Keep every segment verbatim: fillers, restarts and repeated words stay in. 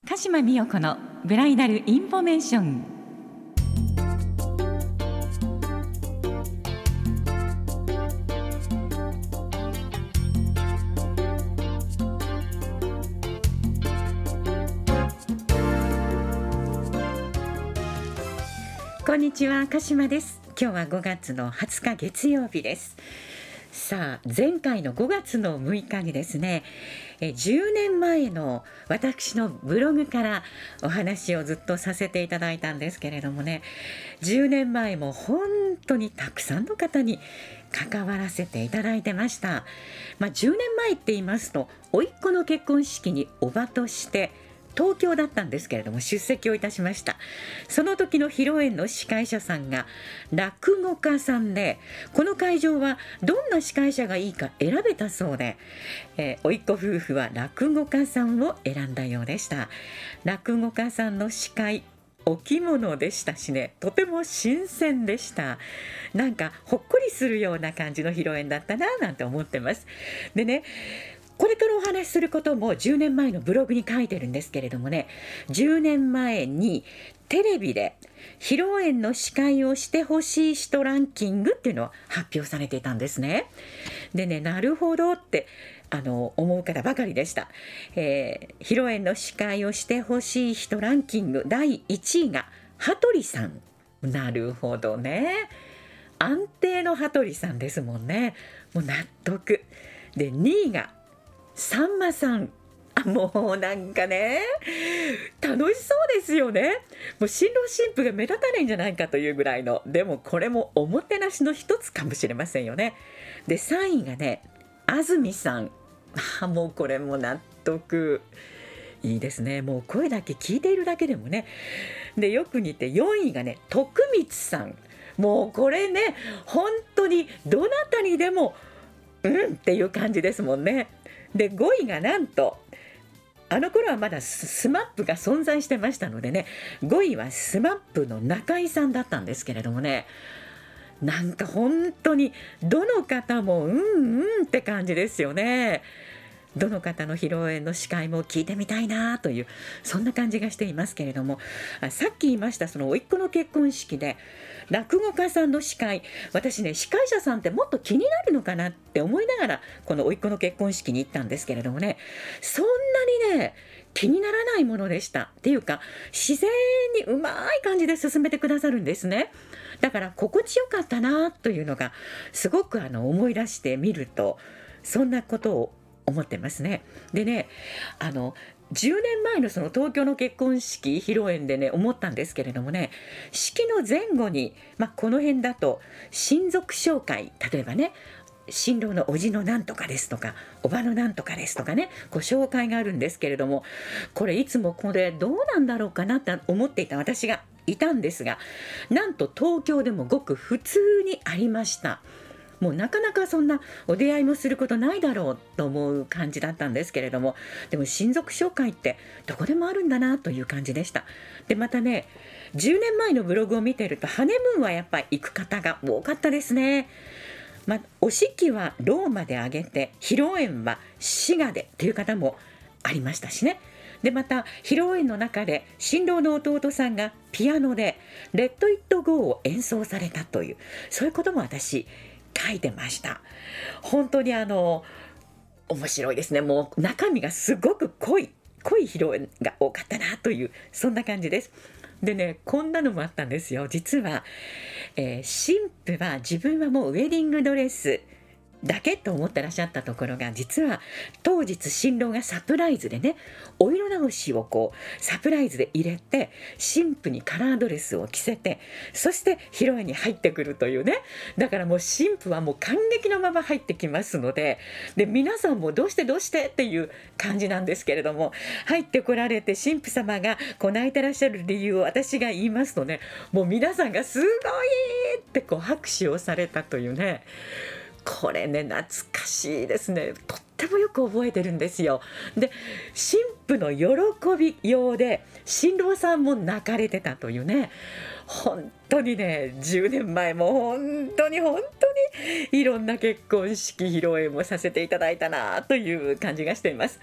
鹿島美代子のブライダルインフォメーション。こんにちは、鹿島です。今日はごがつのはつか月曜日です。さあ、前回のごがつのむいかにですね、えじゅうねんまえの私のブログからお話をずっとさせていただいたんですけれどもね、じゅうねんまえも本当にたくさんの方に関わらせていただいてました。まあ、じゅうねんまえって言いますと、甥っ子の結婚式に叔母として東京だったんですけれども出席をいたしました。その時の披露宴の司会者さんが落語家さんで、この会場はどんな司会者がいいか選べたそうで、えー、甥っ子夫婦は落語家さんを選んだようでした。落語家さんの司会、お着物でしたしね、とても新鮮でした。なんかほっこりするような感じの披露宴だったななんて思ってます。でね、これからお話しすることもじゅうねんまえのブログに書いてるんですけれどもね、じゅうねんまえにテレビで披露宴の司会をしてほしい人ランキングっていうのを発表されていたんですね。でね、なるほどってあの思う方ばかりでした。えー、披露宴の司会をしてほしい人ランキングだいいちいが羽鳥さん。なるほどね、安定の羽鳥さんですもんね。もう納得で、にいがさんまさん。あ、もうなんかね、楽しそうですよね。もう新郎新婦が目立たないんじゃないかというぐらいの、でもこれもおもてなしの一つかもしれませんよね。で、さんいがね、安住さん。あ、もうこれも納得。いいですね。もう声だけ聞いているだけでもね。で、よく似てよんいがね、徳光さん。もうこれね、本当にどなたにでもうんっていう感じですもんね。で、ごいがなんと、あの頃はまだスマップが存在してましたのでね、ごいはスマップの中井さんだったんですけれどもね、なんか本当にどの方もうんうんって感じですよね。どの方の披露宴の司会も聞いてみたいなという、そんな感じがしていますけれども、あ、さっき言いましたその甥っ子の結婚式で落語家さんの司会、私ね、司会者さんってもっと気になるのかなって思いながらこの甥っ子の結婚式に行ったんですけれどもね、そんなにね気にならないものでした。っていうか、自然にうまい感じで進めてくださるんですね。だから心地よかったなというのがすごくあの思い出してみると、そんなことを思ってますね。でね、あのじゅうねんまえのその東京の結婚式披露宴でね思ったんですけれどもね、式の前後に、まあ、この辺だと親族紹介、例えばね、新郎のおじのなんとかですとか、おばのなんとかですとかね、ご紹介があるんですけれども、これいつもこれどうなんだろうかなって思っていた私がいたんですが、なんと東京でもごく普通にありました。もうなかなかそんなお出会いもすることないだろうと思う感じだったんですけれども、でも親族紹介ってどこでもあるんだなという感じでした。で、またね、じゅうねんまえのブログを見てるとハネムーンはやっぱり行く方が多かったですね。まあ、お式はローマで挙げて、披露宴は滋賀でという方もありましたしね。で、また披露宴の中で新郎の弟さんがピアノでレッド・イット・ゴーを演奏されたという、そういうことも私書いてました。本当にあの面白いですね。もう中身がすごく濃い濃い披露宴が多かったなという、そんな感じです。でね、こんなのもあったんですよ。実は、えー、新婦は自分はもうウェディングドレスだけと思ってらっしゃったところが、実は当日新郎がサプライズでね、お色直しをこうサプライズで入れて、新婦にカラードレスを着せて、そして披露宴に入ってくるというね。だからもう新婦はもう感激のまま入ってきますので、で皆さんもどうしてどうしてっていう感じなんですけれども、入ってこられて新婦様がこう泣いてらっしゃる理由を私が言いますとね、もう皆さんがすごいってこう拍手をされたというね。これね、懐かしいですね。とってもよく覚えてるんですよ。で、新婦の喜びようで新郎さんも泣かれてたというね。本当にね、じゅうねんまえも本当に本当にいろんな結婚式披露宴もさせていただいたなという感じがしています。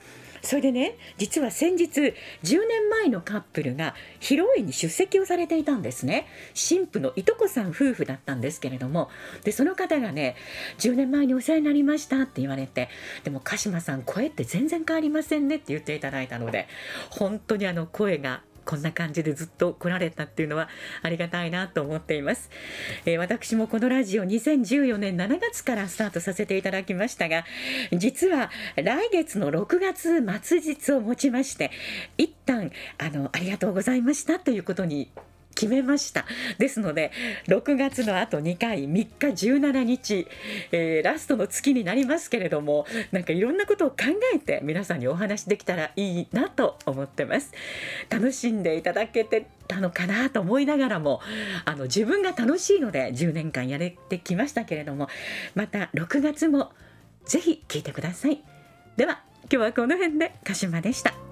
それでね、実は先日じゅうねんまえのカップルが披露宴に出席をされていたんですね。新婦のいとこさん夫婦だったんですけれども、でその方がね、じゅうねんまえにお世話になりましたって言われて、でも鹿島さん声って全然変わりませんねって言っていただいたので、本当にあの声がこんな感じでずっと来られたっていうのはありがたいなと思っています。えー、私もこのラジオにせんじゅうよねんしちがつからスタートさせていただきましたが、実は来月のろくがつ末日をもちまして一旦あのありがとうございましたということに決めました。ですのでろくがつのあとにかい、みっかじゅうしちにち、えー、ラストの月になりますけれども、なんかいろんなことを考えて皆さんにお話できたらいいなと思ってます。楽しんでいただけてたのかなと思いながらも、あの自分が楽しいのでじゅうねんかんやれてきましたけれども、またろくがつもぜひ聞いてください。では今日はこの辺で鹿島でした。